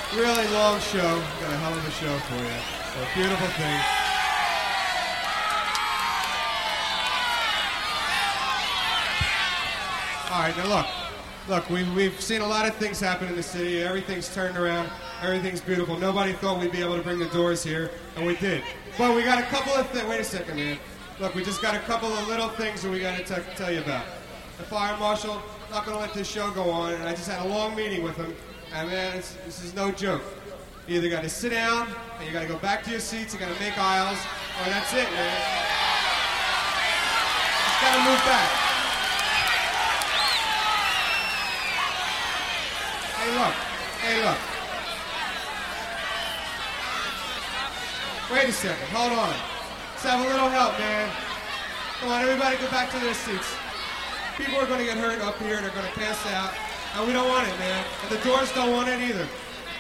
really long show. Got a hell of a show for you. So beautiful thing. All right, now look, we've seen a lot of things happen in the city. Everything's turned around. Everything's beautiful. Nobody thought we'd be able to bring the Doors here, and we did. But we got a couple of things. Wait a second, man. Look, we just got a couple of little things that we got to tell you about. The fire marshal not going to let this show go on, and I just had a long meeting with him, and man, this is no joke. You either got to sit down, and you got to go back to your seats, you got to make aisles, or that's it, man. Just got to move back. Hey, look. Wait a second, hold on. Let's have a little help, man. Come on, everybody go back to their seats. People are going to get hurt up here, they're going to pass out, and we don't want it, man. And the Doors don't want it either.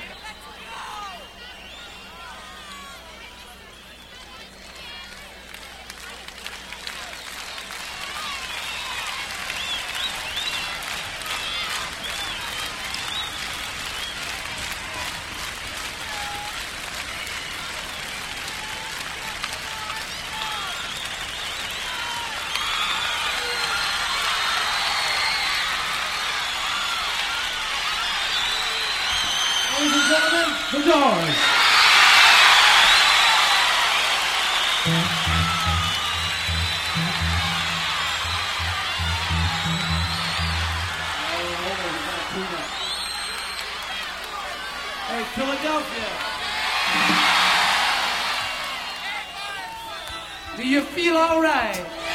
Ladies and gentlemen, the Doors. Hey, Philadelphia. Do you feel all right?